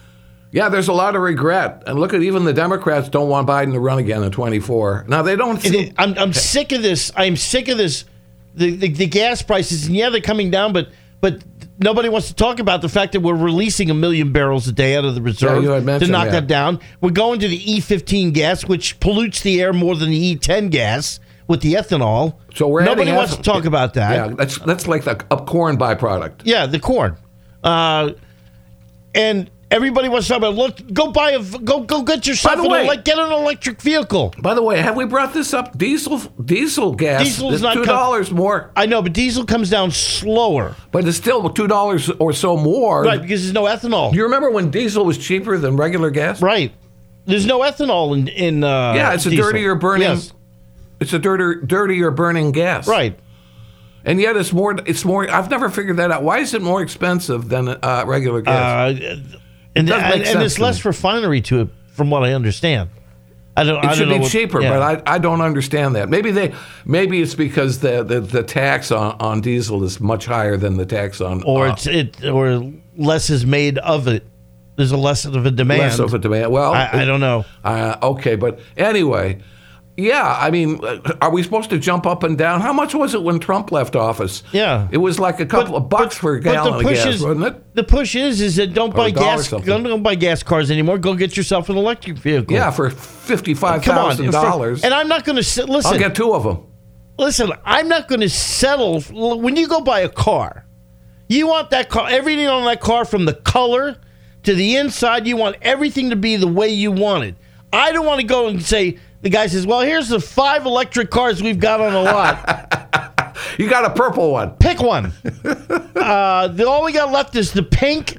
Yeah, there's a lot of regret. And look at even the Democrats don't want Biden to run again in twenty-four. Now, they don't... And it, I'm, I'm sick of this. I'm sick of this. The, the, the gas prices, and yeah, they're coming down, but but nobody wants to talk about the fact that we're releasing a million barrels a day out of the reserve Yeah, you had to mentioned knock that. that down. We're going to the E fifteen gas, which pollutes the air more than the E ten gas with the ethanol. So we're Nobody adding wants eth- to talk about that. Yeah, that's, that's like the, a corn byproduct. Yeah, the corn. Uh, and... Everybody wants to talk about. Look, go buy a go go get yourself By the an way- ele- get an electric vehicle. By the way, have we brought this up? Diesel diesel gas Diesel's is not two com- dollars more, I know, but diesel comes down slower, but it's still two dollars or so more. right? Because there's no ethanol. Do you remember when diesel was cheaper than regular gas? Right. There's no ethanol in in. Uh, Yeah, it's a diesel. dirtier burning. Yes. It's a dirtier dirtier burning gas. Right. And yet it's more. It's more. I've never figured that out. Why is it more expensive than uh, regular gas? Uh, and does make and, sense and there's to less me. refinery to it, from what I understand. I don't. It I should don't know be what- cheaper, yeah. but I, I don't understand that. Maybe they maybe it's because the, the, the tax on, on diesel is much higher than the tax on or uh, it's it or less is made of it. There's a less of a demand. less of a demand. Well, I, I don't know. Uh, okay, but anyway, yeah. I mean, uh, are we supposed to jump up and down? How much was it when Trump left office? Yeah. it was like a couple of bucks for a but gallon of gas, is, wasn't it? The push is is that don't Or buy a dollar gas. something. Don't, don't buy gas cars anymore. Go get yourself an electric vehicle. Yeah, for fifty-five Come on, thousand for- dollars. And I'm not going to listen. I'll get two of them. Listen, I'm not going to settle. When you go buy a car, you want that car, everything on that car, from the color to the inside, you want everything to be the way you want it. I don't want to go and say, the guy says, well, here's the five electric cars we've got on the lot. You got a purple one. Pick one. uh, the, all we got left is the pink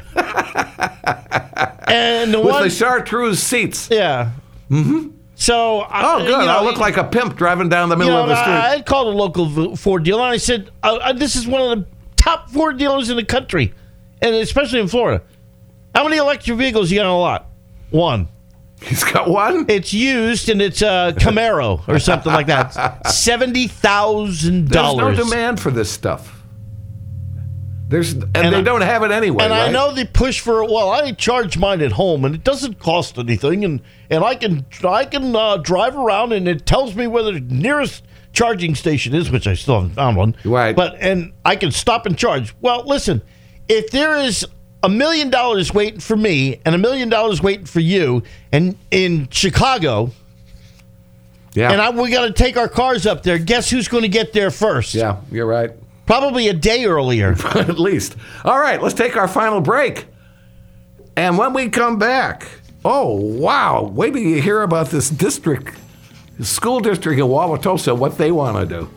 and the With one. the chartreuse seats. Yeah. Mm-hmm. So, I- Oh, good. you know, I look like a pimp driving down the You middle know, of the street. I, I called a local v- Ford dealer and I said, uh, uh, "This is one of the top Ford dealers in the country, and especially in Florida. How many electric vehicles you got on a lot? One. He's got one. It's used, and it's a Camaro or something like that. Seventy thousand There's dollars. no demand for this stuff. There's and, And they I- don't have it anyway. And I right? know they push for, well, I charge mine at home, and it doesn't cost anything, and, and I can I can uh, drive around, and it tells me where the nearest charging station is, which I still haven't found one. Right. But and I can stop and charge. Well, listen, if there is a million dollars waiting for me and a million dollars waiting for you, and in Chicago, Yeah. and I, we got to take our cars up there, guess who's going to get there first? yeah, you're right. Probably a day earlier. At least. All right, let's take our final break. And when we come back, oh, wow, wait till you hear about this district, school district in Wauwatosa, what they want to do.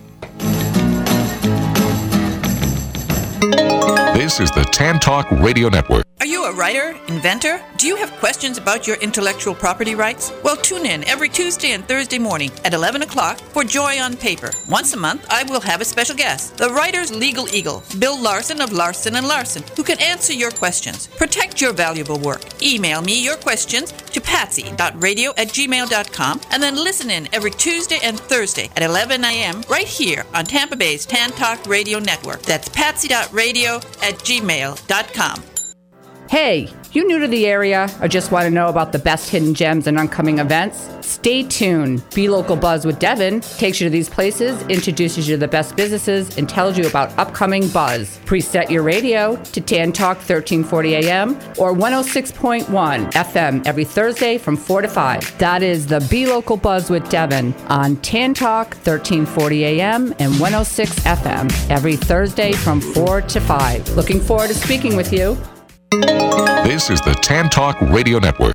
This is the Tan Talk Radio Network. Are you a writer, inventor? Do you have questions about your intellectual property rights? Well, tune in every Tuesday and Thursday morning at eleven o'clock for Joy on Paper. Once a month, I will have a special guest, the writer's legal eagle, Bill Larson of Larson and Larson, who can answer your questions. Protect your valuable work. Email me your questions to patsy dot radio at gmail dot com and then listen in every Tuesday and Thursday at eleven a.m. right here on Tampa Bay's Tan Talk Radio Network. That's patsy dot radio at gmail dot com. Hey, you new to the area or just want to know about the best hidden gems and upcoming events? Stay tuned. Be Local Buzz with Devin takes you to these places, introduces you to the best businesses, and tells you about upcoming buzz. Preset your radio to Tan Talk thirteen forty a.m. or one oh six point one F M every Thursday from four to five. That is the Be Local Buzz with Devin on Tan Talk thirteen forty a.m. and one oh six F M every Thursday from four to five. Looking forward to speaking with you. This is the Tan Talk Radio Network.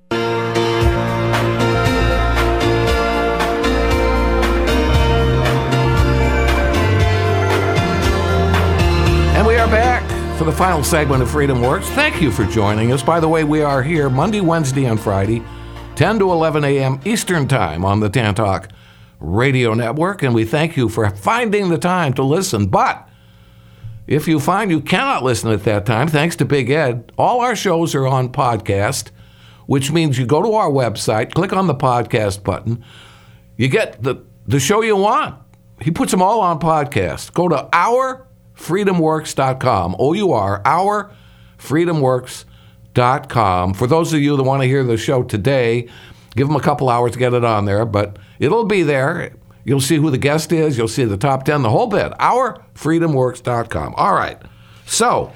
And we are back for the final segment of Freedom Works. Thank you for joining us. By the way, we are here Monday, Wednesday, and Friday, ten to eleven a.m. Eastern Time on the Tan Talk Radio Network, and we thank you for finding the time to listen. But if you find you cannot listen at that time, thanks to Big Ed, all our shows are on podcast, which means you go to our website, click on the podcast button, you get the, the show you want. He puts them all on podcast. Go to our freedom works dot com, O U R, our freedom works dot com. For those of you that want to hear the show today, give them a couple hours to get it on there, but it'll be there. You'll see who the guest is. You'll see the top ten, the whole bit. our freedom works dot com. All right. So,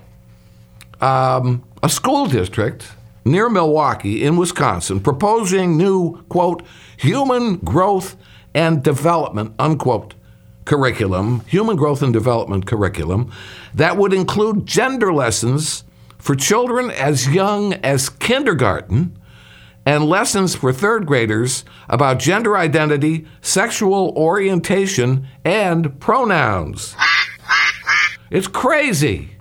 um, a school district near Milwaukee in Wisconsin proposing new, quote, human growth and development, unquote, curriculum, human growth and development curriculum that would include gender lessons for children as young as kindergarten and lessons for third graders about gender identity, sexual orientation, and pronouns. It's crazy.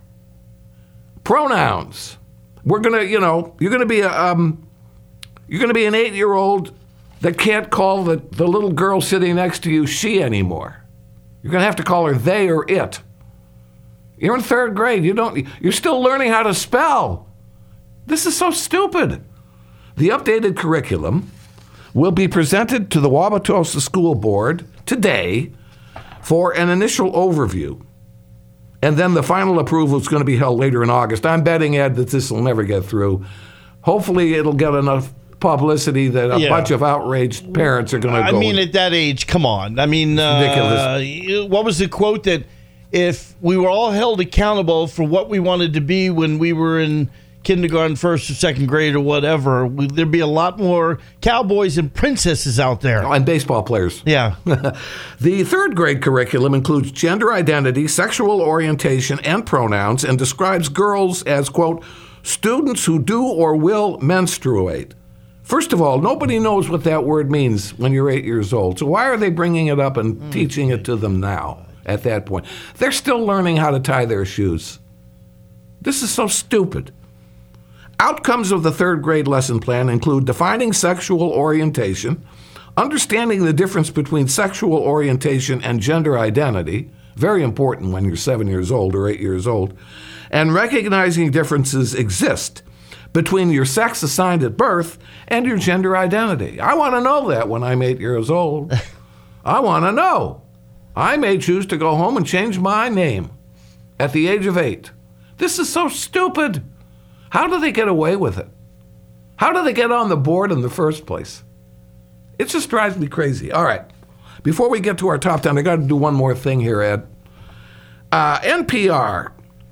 Pronouns. We're gonna, you know, you're gonna be a, um, you're gonna be an eight-year-old that can't call the, the little girl sitting next to you she anymore. You're gonna have to call her they or it. You're in third grade. You don't. You're still learning how to spell. This is so stupid. The updated curriculum will be presented to the Wauwatosa School Board today for an initial overview. And then the final approval is going to be held later in August. I'm betting, Ed, that this will never get through. Hopefully it'll get enough publicity that a Yeah. bunch of outraged parents are going to I go. mean, at that age, come on. I mean, uh, what was the quote that if we were all held accountable for what we wanted to be when we were in kindergarten, first or second grade or whatever, we, there'd be a lot more cowboys and princesses out there. Oh, and baseball players. Yeah. The third grade curriculum includes gender identity, sexual orientation, and pronouns, and describes girls as, quote, students who do or will menstruate. First of all, nobody knows what that word means when you're eight years old. So why are they bringing it up and mm. teaching it to them now at that point? They're still learning how to tie their shoes. This is so stupid. Outcomes of the third grade lesson plan include defining sexual orientation, understanding the difference between sexual orientation and gender identity, very important when you're seven years old or eight years old, and recognizing differences exist between your sex assigned at birth and your gender identity. I want to know that when I'm eight years old. I want to know. I may choose to go home and change my name at the age of eight. This is so stupid. How do they get away with it? How do they get on the board in the first place? It just drives me crazy. All right. Before we get to our top ten, I got to do one more thing here, Ed. Uh, N P R,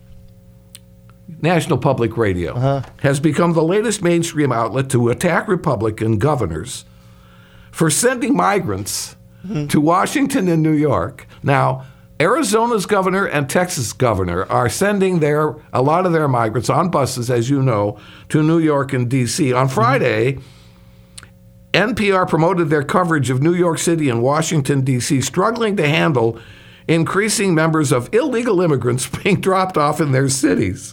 National Public Radio, uh-huh. has become the latest mainstream outlet to attack Republican governors for sending migrants mm-hmm. to Washington and New York. Now, Arizona's governor and Texas governor are sending their a lot of their migrants on buses, as you know, to New York and D C. On Friday, mm-hmm. N P R promoted their coverage of New York City and Washington, D C, struggling to handle increasing numbers of illegal immigrants being dropped off in their cities.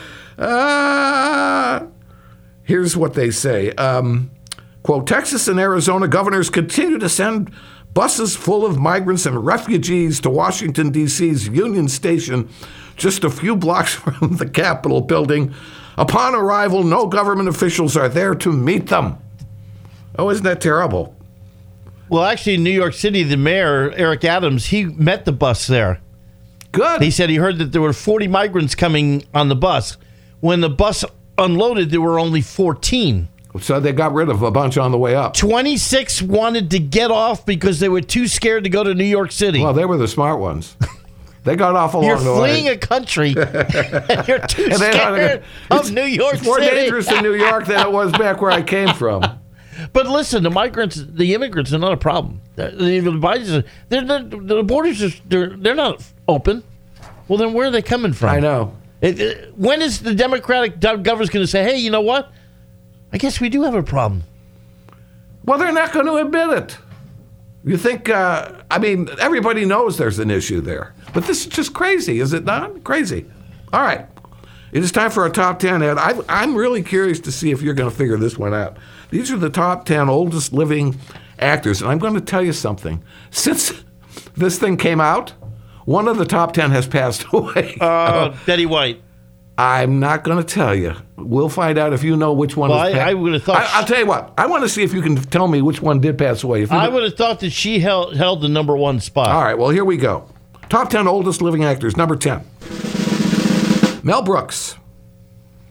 Uh, here's what they say. Um, quote, Texas and Arizona governors continue to send buses full of migrants and refugees to Washington, D C's Union Station, just a few blocks from the Capitol building. Upon arrival, no government officials are there to meet them. Oh, isn't that terrible? Well, actually, in New York City, the mayor, Eric Adams, he met the bus there. Good. He said he heard that there were forty migrants coming on the bus. When the bus unloaded, there were only fourteen. So they got rid of a bunch on the way up. twenty-six wanted to get off because they were too scared to go to New York City. Well, they were the smart ones. They got off along you're the way. You're fleeing a country, and you're too and scared of it's, New York It's more City. dangerous in New York than it was back where I came from. But listen, the migrants, the immigrants are not a problem. The, the, they're not, the borders are they're, they're not open. Well, then where are they coming from? I know. It, it, when is the Democratic government going to say, hey, you know what? I guess we do have a problem. Well, they're not going to admit it. You think, uh, I mean, everybody knows there's an issue there. But this is just crazy, is it not? Crazy. All right. It is time for our top ten, Ed. I, I'm really curious to see if you're going to figure this one out. These are the top ten oldest living actors. And I'm going to tell you something. Since this thing came out, one of the top ten has passed away. Uh, Betty White. I'm not going to tell you. We'll find out if you know which one. Well, is I, I would have thought. I, I'll tell you what. I want to see if you can tell me which one did pass away. If you I know, would have thought that she held held the number one spot. All right. Well, here we go. Top ten oldest living actors. Number ten. Mel Brooks.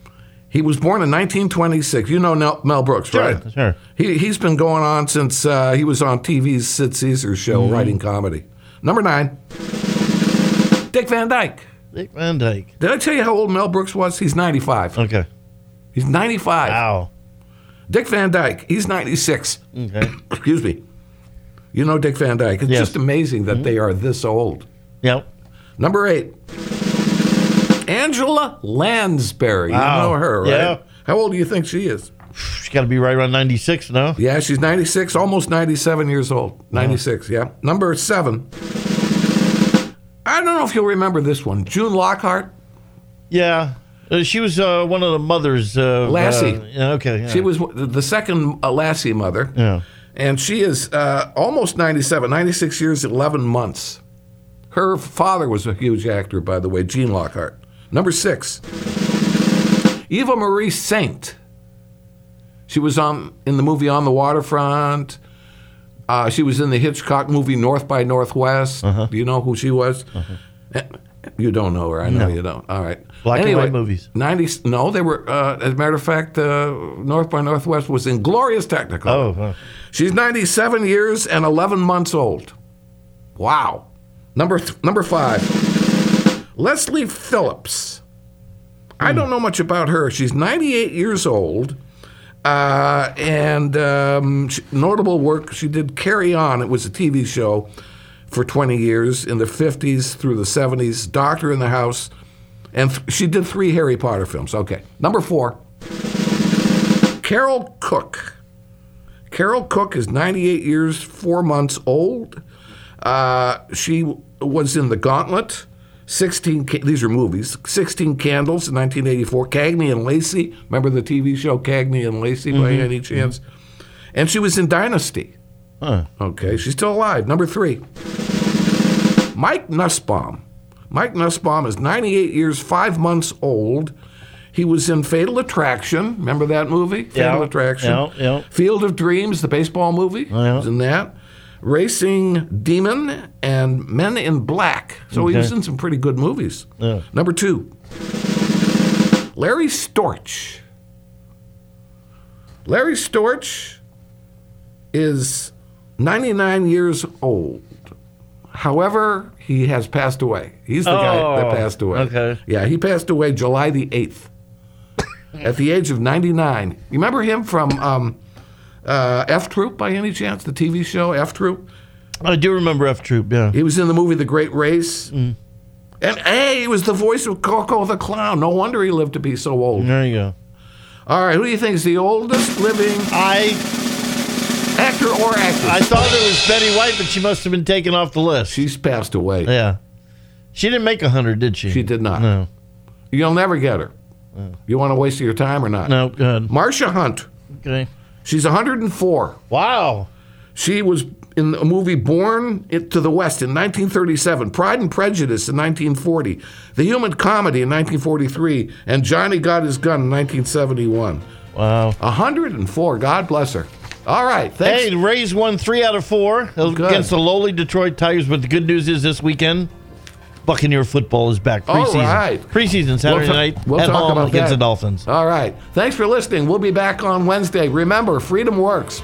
He was born in nineteen twenty-six. You know Nel- Mel Brooks, Sure, right? sure. He, he's been going on since uh, he was on T V's Sid Caesar show, Mm-hmm. writing comedy. Number nine, Dick Van Dyke. Dick Van Dyke. Did I tell you how old Mel Brooks was? He's ninety-five. Okay. He's ninety-five. Wow. Dick Van Dyke, he's ninety-six. Okay. Excuse me. You know Dick Van Dyke. It's Yes. just amazing that they are this old. Yep. Number eight, Angela Lansbury. Wow. You know her, right? Yeah. How old do you think she is? She's got to be right around ninety-six now. Yeah, she's ninety-six, almost ninety-seven years old. ninety-six, yeah. Number seven, I don't know if you'll remember this one. June Lockhart. Yeah. Uh, she was uh, one of the mothers. Uh, Lassie. Uh, yeah, okay. Yeah. She was the second uh, Lassie mother. Yeah. And she is uh, almost ninety-seven, ninety-six years, eleven months. Her father was a huge actor, by the way, Gene Lockhart. Number six, Eva Marie Saint. She was on in the movie On the Waterfront. Uh, she was in the Hitchcock movie North by Northwest. Uh-huh. Do you know who she was? Uh-huh. You don't know her. I know No. you don't. All right. Black and anyway, white movies. ninety. No, they were. Uh, as a matter of fact, uh, North by Northwest was in Glorious Technicolor. Oh, wow. She's ninety-seven years and eleven months old. Wow. Number th- number five, Leslie Phillips. I don't know much about her. She's ninety-eight years old, uh, and um, she, notable work. She did Carry On. It was a T V show for twenty years in the fifties through the seventies. Doctor in the House, and th- she did three Harry Potter films. Okay. Number four, Carol Cook. Carol Cook is ninety-eight years, four months old. Uh, she was in The Gauntlet, sixteen, ca- these are movies, sixteen Candles in nineteen eighty-four, Cagney and Lacey, remember the T V show Cagney and Lacey by Mhm. any chance? And she was in Dynasty. Huh. Okay, she's still alive. Number three, Mike Nussbaum. Mike Nussbaum is ninety-eight years, five months old. He was in Fatal Attraction. Remember that movie? Fatal Yeah, Attraction. yeah, yeah. Field of Dreams, the baseball movie. Oh, yeah. He was in that. Racing Demon and Men in Black. So he Okay. was in some pretty good movies. Yeah. Number two, Larry Storch. Larry Storch is ninety-nine years old. However, he has passed away. He's the guy Oh, that passed away. okay. Yeah, he passed away July the eighth at the age of ninety-nine. You remember him from um, uh, F Troop by any chance? The T V show F Troop? I do remember F Troop, yeah. He was in the movie The Great Race. And hey, he was the voice of Coco the Clown. No wonder he lived to be so old. There you go. All right, who do you think is the oldest living I actor or actress? I thought it was Betty White, but she must have been taken off the list. She's passed away. Yeah. She didn't make a hundred, did she? She did not. No. You'll never get her. You want to waste your time or not? No, go ahead. Marcia Hunt. Okay. She's one hundred four. Wow. She was in a movie Born to the West in nineteen thirty-seven, Pride and Prejudice in nineteen forty, The Human Comedy in nineteen forty-three, and Johnny Got His Gun in nineteen seventy-one. Wow. one hundred four. God bless her. All right. Thanks. Hey, the Rays won three out of four Good. against the lowly Detroit Tigers, but the good news is this weekend, Buccaneer football is back. All Preseason. right. Preseason Saturday We'll ta- night we'll at talk home about against that. the Dolphins. All right. Thanks for listening. We'll be back on Wednesday. Remember, freedom works.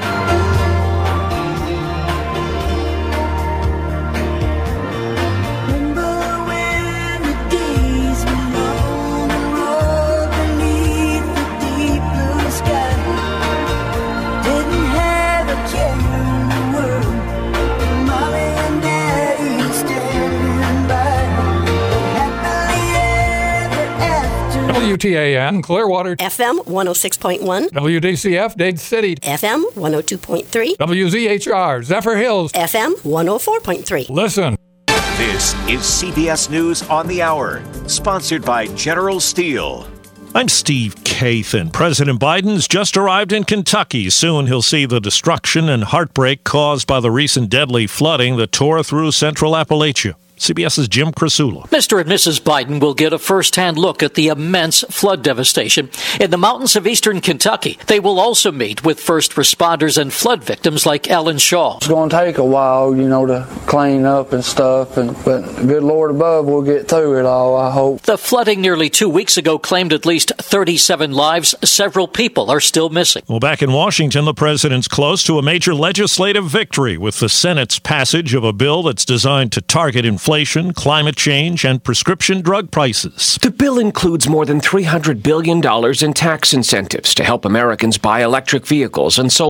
W T A N, Clearwater. F M one oh six point one. W D C F, Dade City. F M one oh two point three. W Z H R, Zephyr Hills. F M one oh four point three. Listen. This is C B S News on the Hour, sponsored by General Steel. I'm Steve Kathan. President Biden's just arrived in Kentucky. Soon he'll see the destruction and heartbreak caused by the recent deadly flooding that tore through central Appalachia. CBS's Jim Krasula. Mister and Missus Biden will get a first-hand look at the immense flood devastation in the mountains of eastern Kentucky. They will also meet with first responders and flood victims like Ellen Shaw. It's going to take a while, you know, to clean up and stuff, and but good Lord above, we'll get through it all, I hope. The flooding nearly two weeks ago claimed at least thirty-seven lives. Several people are still missing. Well, back in Washington, the president's close to a major legislative victory with the Senate's passage of a bill that's designed to target inflation, climate change, and prescription drug prices. The bill includes more than three hundred billion dollars in tax incentives to help Americans buy electric vehicles and solar